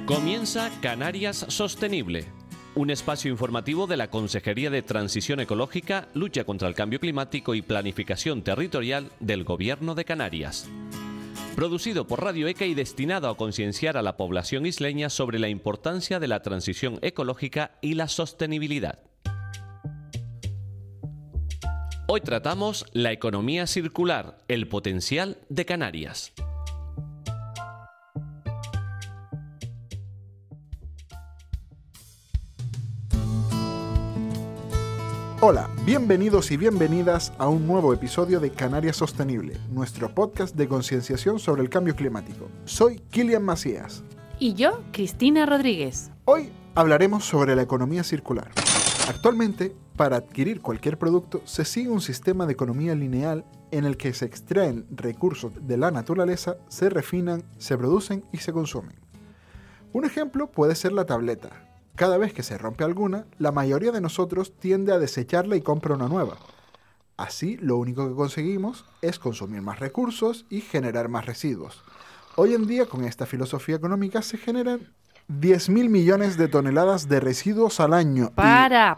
Comienza Canarias Sostenible, un espacio informativo de la Consejería de Transición Ecológica, Lucha contra el Cambio Climático y Planificación Territorial del Gobierno de Canarias. Producido por Radio ECA y destinado a concienciar a la población isleña sobre la importancia de la transición ecológica y la sostenibilidad. Hoy tratamos la economía circular, el potencial de Canarias. Hola, bienvenidos y bienvenidas a un nuevo episodio de Canarias Sostenible, nuestro podcast de concienciación sobre el cambio climático. Soy Kilian Macías. Y yo, Cristina Rodríguez. Hoy hablaremos sobre la economía circular. Actualmente, para adquirir cualquier producto, se sigue un sistema de economía lineal en el que se extraen recursos de la naturaleza, se refinan, se producen y se consumen. Un ejemplo puede ser la tableta. Cada vez que se rompe alguna, la mayoría de nosotros tiende a desecharla y compra una nueva. Así, lo único que conseguimos es consumir más recursos y generar más residuos. Hoy en día, con esta filosofía económica, se generan 10.000 millones de toneladas de residuos al año. Para.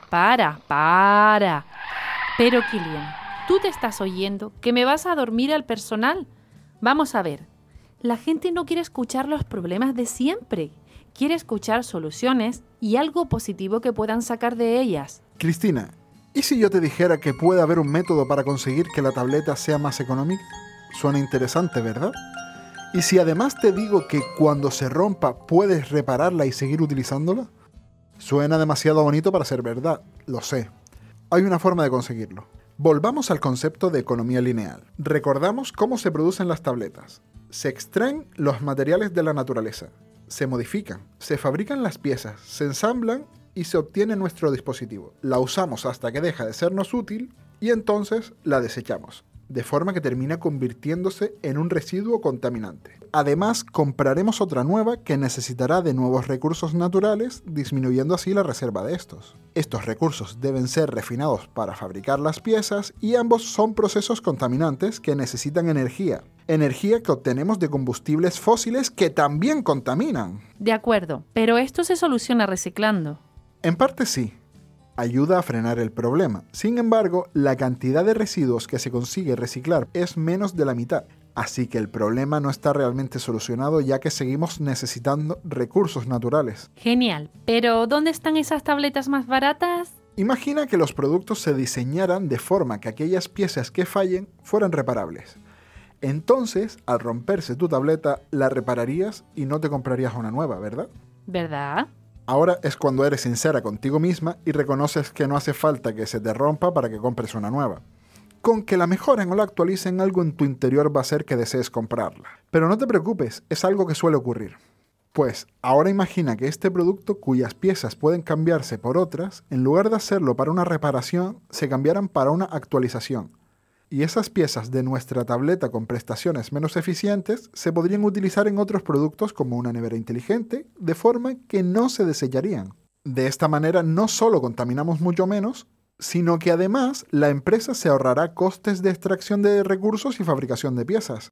Pero, Kilian, ¿tú te estás oyendo que me vas a dormir al personal? Vamos a ver, la gente no quiere escuchar los problemas de siempre. Quiere escuchar soluciones y algo positivo que puedan sacar de ellas. Cristina, ¿y si yo te dijera que puede haber un método para conseguir que la tableta sea más económica? Suena interesante, ¿verdad? ¿Y si además te digo que cuando se rompa puedes repararla y seguir utilizándola? Suena demasiado bonito para ser verdad, lo sé. Hay una forma de conseguirlo. Volvamos al concepto de economía lineal. Recordamos cómo se producen las tabletas. Se extraen los materiales de la naturaleza. Se modifican, se fabrican las piezas, se ensamblan y se obtiene nuestro dispositivo. La usamos hasta que deja de sernos útil y entonces la desechamos, de forma que termina convirtiéndose en un residuo contaminante. Además, compraremos otra nueva que necesitará de nuevos recursos naturales, disminuyendo así la reserva de estos. Estos recursos deben ser refinados para fabricar las piezas y ambos son procesos contaminantes que necesitan energía. Energía que obtenemos de combustibles fósiles que también contaminan. De acuerdo, pero esto se soluciona reciclando. En parte sí. Ayuda a frenar el problema. Sin embargo, la cantidad de residuos que se consigue reciclar es menos de la mitad. Así que el problema no está realmente solucionado ya que seguimos necesitando recursos naturales. Genial, pero ¿dónde están esas tabletas más baratas? Imagina que los productos se diseñaran de forma que aquellas piezas que fallen fueran reparables. Entonces, al romperse tu tableta, la repararías y no te comprarías una nueva, ¿verdad? ¿Verdad? Ahora es cuando eres sincera contigo misma y reconoces que no hace falta que se te rompa para que compres una nueva. Con que la mejoren o la actualicen, algo en tu interior va a hacer que desees comprarla. Pero no te preocupes, es algo que suele ocurrir. Pues, ahora imagina que este producto, cuyas piezas pueden cambiarse por otras, en lugar de hacerlo para una reparación, se cambiaran para una actualización. Y esas piezas de nuestra tableta con prestaciones menos eficientes se podrían utilizar en otros productos como una nevera inteligente, de forma que no se desecharían. De esta manera no solo contaminamos mucho menos, sino que además la empresa se ahorrará costes de extracción de recursos y fabricación de piezas.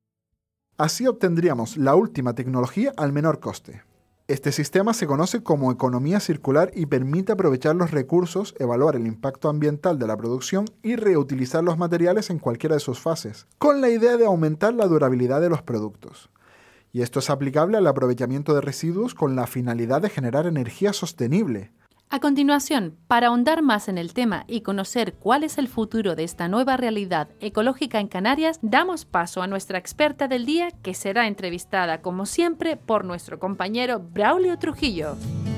Así obtendríamos la última tecnología al menor coste. Este sistema se conoce como economía circular y permite aprovechar los recursos, evaluar el impacto ambiental de la producción y reutilizar los materiales en cualquiera de sus fases, con la idea de aumentar la durabilidad de los productos. Y esto es aplicable al aprovechamiento de residuos con la finalidad de generar energía sostenible. A continuación, para ahondar más en el tema y conocer cuál es el futuro de esta nueva realidad ecológica en Canarias, damos paso a nuestra experta del día, que será entrevistada, como siempre, por nuestro compañero Braulio Trujillo.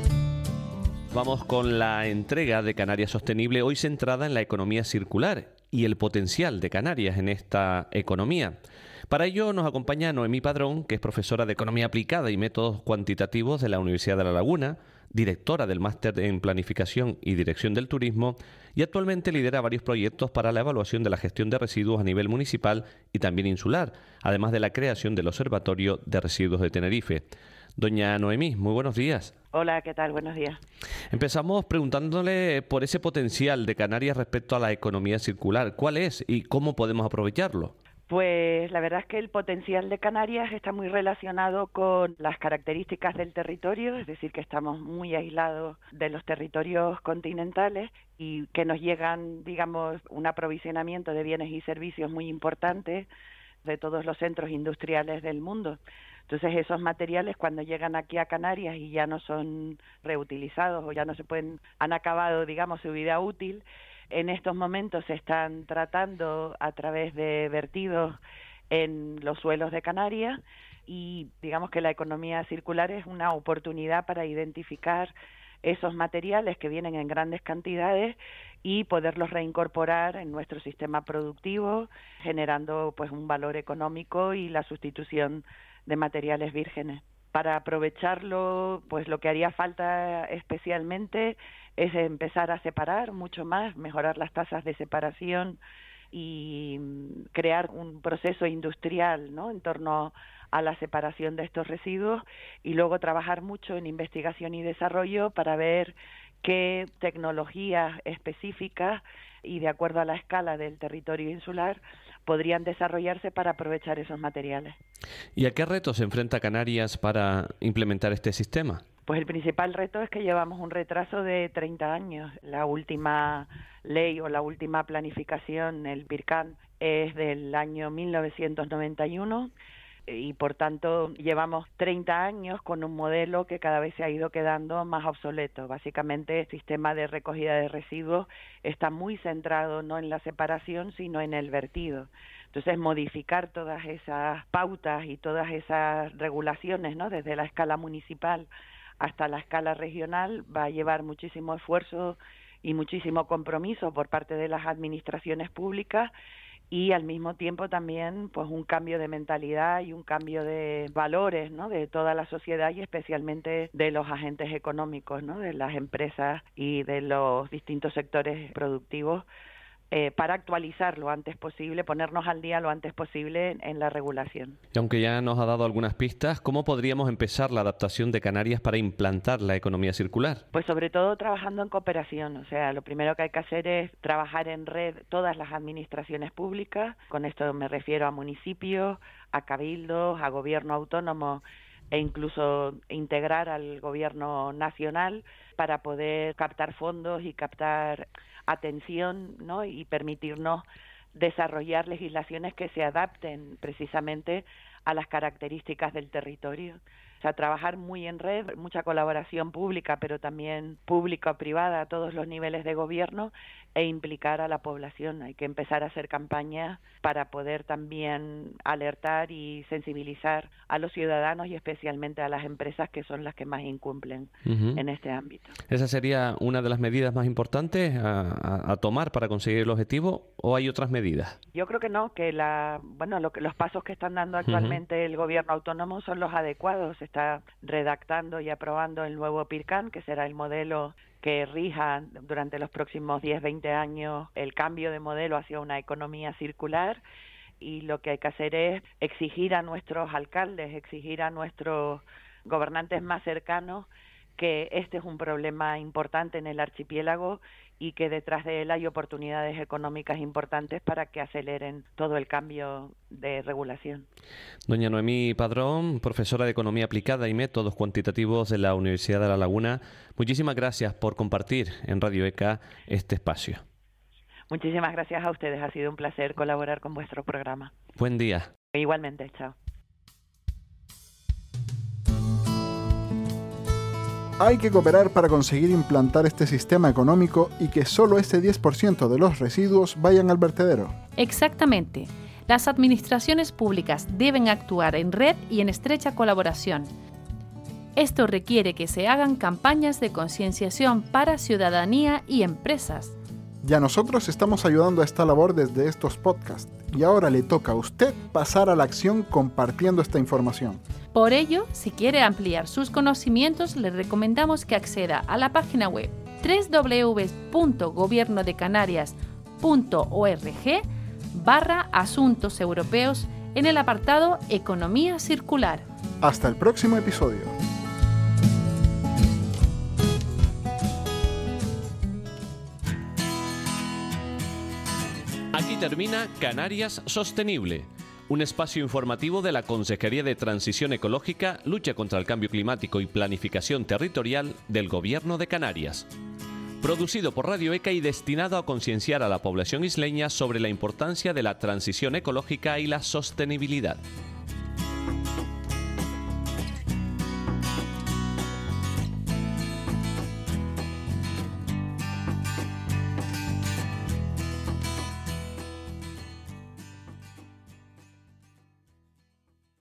Vamos con la entrega de Canarias Sostenible, hoy centrada en la economía circular y el potencial de Canarias en esta economía. Para ello nos acompaña Noemí Padrón, que es profesora de Economía Aplicada y Métodos Cuantitativos de la Universidad de La Laguna, directora del Máster en Planificación y Dirección del Turismo y actualmente lidera varios proyectos para la evaluación de la gestión de residuos a nivel municipal y también insular, además de la creación del Observatorio de Residuos de Tenerife. Doña Noemí, muy buenos días. Hola, ¿qué tal? Buenos días. Empezamos preguntándole por ese potencial de Canarias respecto a la economía circular. ¿Cuál es y cómo podemos aprovecharlo? Pues la verdad es que el potencial de Canarias está muy relacionado con las características del territorio, es decir, que estamos muy aislados de los territorios continentales y que nos llegan, digamos, un aprovisionamiento de bienes y servicios muy importante de todos los centros industriales del mundo. Entonces esos materiales cuando llegan aquí a Canarias y ya no son reutilizados o ya no se pueden, han acabado, digamos, su vida útil, en estos momentos se están tratando a través de vertidos en los suelos de Canarias y digamos que la economía circular es una oportunidad para identificar esos materiales que vienen en grandes cantidades y poderlos reincorporar en nuestro sistema productivo, generando pues un valor económico y la sustitución de materiales vírgenes. Para aprovecharlo, pues lo que haría falta especialmente es empezar a separar mucho más, mejorar las tasas de separación y crear un proceso industrial, ¿no?, en torno a la separación de estos residuos y luego trabajar mucho en investigación y desarrollo para ver qué tecnologías específicas y de acuerdo a la escala del territorio insular podrían desarrollarse para aprovechar esos materiales. ¿Y a qué retos se enfrenta Canarias para implementar este sistema? Pues el principal reto es que llevamos un retraso de 30 años. La última ley o la última planificación, el PIRCAN, es del año 1991 y por tanto llevamos 30 años con un modelo que cada vez se ha ido quedando más obsoleto. Básicamente el sistema de recogida de residuos está muy centrado no en la separación sino en el vertido. Entonces modificar todas esas pautas y todas esas regulaciones, ¿no?, desde la escala municipal hasta la escala regional va a llevar muchísimo esfuerzo y muchísimo compromiso por parte de las administraciones públicas y al mismo tiempo también pues un cambio de mentalidad y un cambio de valores, ¿no?, de toda la sociedad y especialmente de los agentes económicos, ¿no?, de las empresas y de los distintos sectores productivos para actualizar lo antes posible, ponernos al día lo antes posible en la regulación. Y aunque ya nos ha dado algunas pistas, ¿cómo podríamos empezar la adaptación de Canarias para implantar la economía circular? Pues sobre todo trabajando en cooperación, o sea, lo primero que hay que hacer es trabajar en red todas las administraciones públicas, con esto me refiero a municipios, a cabildos, a gobierno autónomo e incluso integrar al gobierno nacional para poder captar fondos y captar atención, ¿no?, y permitirnos desarrollar legislaciones que se adapten precisamente a las características del territorio. O sea, trabajar muy en red, mucha colaboración pública, pero también público-privada a todos los niveles de gobierno e implicar a la población. Hay que empezar a hacer campañas para poder también alertar y sensibilizar a los ciudadanos y especialmente a las empresas que son las que más incumplen en este ámbito. ¿Esa sería una de las medidas más importantes a tomar para conseguir el objetivo o hay otras medidas? Yo creo que no, que los pasos que están dando actualmente el gobierno autónomo son los adecuados. Se está redactando y aprobando el nuevo PIRCAN, que será el modelo que rija durante los próximos 10-20 años el cambio de modelo hacia una economía circular, y lo que hay que hacer es exigir a nuestros alcaldes, exigir a nuestros gobernantes más cercanos que este es un problema importante en el archipiélago y que detrás de él hay oportunidades económicas importantes para que aceleren todo el cambio de regulación. Doña Noemí Padrón, profesora de Economía Aplicada y Métodos Cuantitativos de la Universidad de La Laguna, muchísimas gracias por compartir en Radio ECA este espacio. Muchísimas gracias a ustedes, ha sido un placer colaborar con vuestro programa. Buen día. Igualmente, chao. Hay que cooperar para conseguir implantar este sistema económico y que solo ese 10% de los residuos vayan al vertedero. Exactamente. Las administraciones públicas deben actuar en red y en estrecha colaboración. Esto requiere que se hagan campañas de concienciación para ciudadanía y empresas. Ya nosotros estamos ayudando a esta labor desde estos podcasts y ahora le toca a usted pasar a la acción compartiendo esta información. Por ello, si quiere ampliar sus conocimientos, le recomendamos que acceda a la página web www.gobiernodecanarias.org/asuntos europeos en el apartado Economía Circular. Hasta el próximo episodio. Aquí termina Canarias Sostenible, un espacio informativo de la Consejería de Transición Ecológica, Lucha contra el Cambio Climático y Planificación Territorial del Gobierno de Canarias. Producido por Radio ECA y destinado a concienciar a la población isleña sobre la importancia de la transición ecológica y la sostenibilidad.